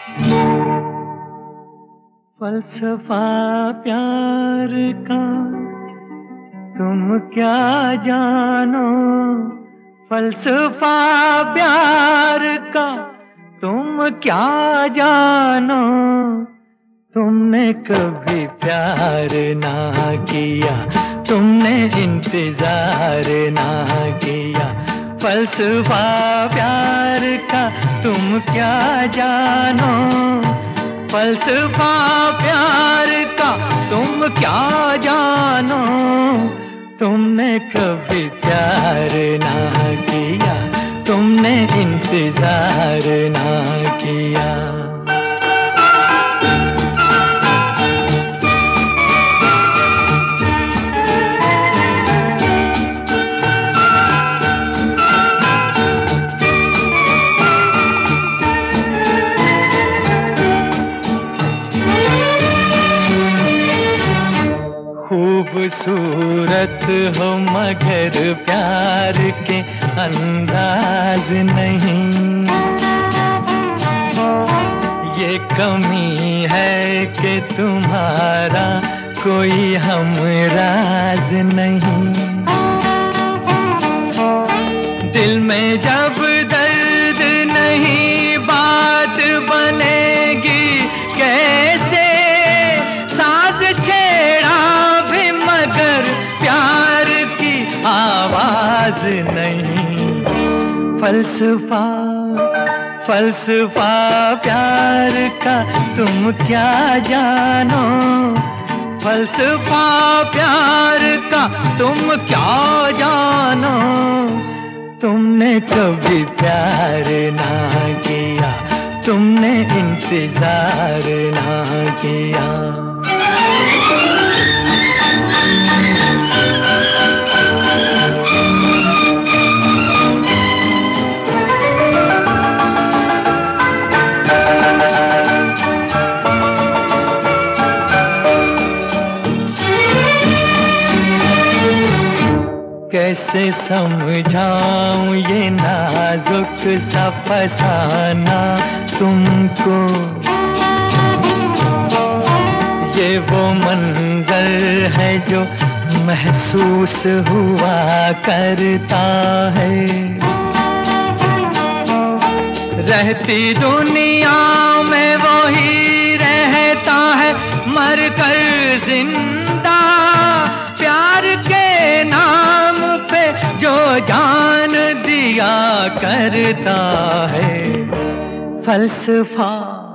फलसफा प्यार का तुम क्या जानो, फलसफा प्यार का तुम क्या जानो। तुमने कभी प्यार ना किया, तुमने इंतजार ना किया। फलसफा प्यार का तुम क्या जानो, फलसफा प्यार का तुम क्या जानो। तुमने कभी प्यार ना किया, तुमने इंतजार ना किया। खूबसूरत हो मगर प्यार के अंदाज नहीं, ये कमी है कि तुम्हारा कोई हमराज नहीं। दिल में जब दर्द नहीं बात बनेगी कैसे, साज छेड़ा प्यार की आवाज नहीं। फलसफा फलसफा प्यार का तुम क्या जानो, फलसफा प्यार का तुम क्या जानो। तुमने कभी प्यार ना किया, तुमने इंतजार ना किया। कैसे समझाऊं ये नाजुक सा फसाना तुमको, ये वो मंजर है जो महसूस हुआ करता है। रहती दुनिया में वो ही रहता है मर कर जिंदा, प्यार के नाम पे जो जान दिया करता है। फलसफा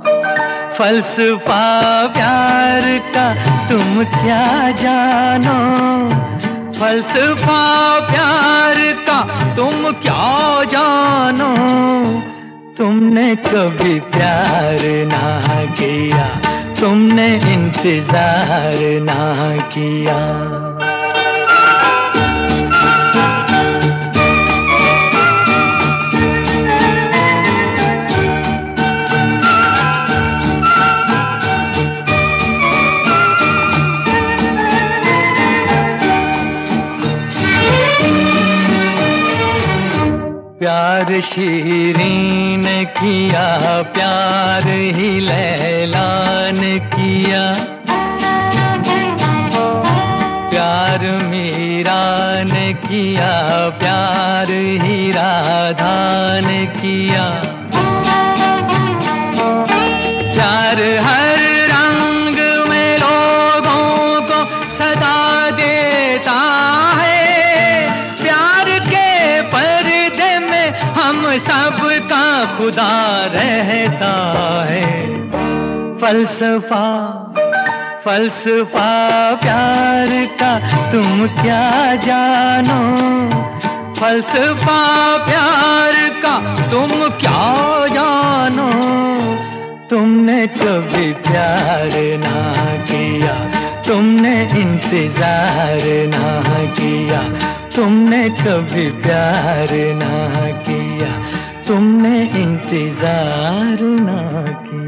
फलसफा प्यार का तुम क्या जानो, फलसफा प्यार का तुम क्या जानो। तुमने कभी प्यार ना किया, तुमने इंतजार ना किया। प्यार शीरीन ने किया, प्यार ही लैला ने किया। प्यार मीरा ने किया, प्यार ही राधा ने किया। प्यार हर रंग में लोगों को सदा देता है, प्यार के पर्दे में हम सबका खुदा रहता है। फलसफा फलसफा प्यार का तुम क्या जानो, फलसफा प्यार का तुम क्या जानो। तुमने कभी प्यार ना किया, तुमने इंतजार ना किया। तुमने कभी प्यार ना किया, तुमने इंतजार ना किया।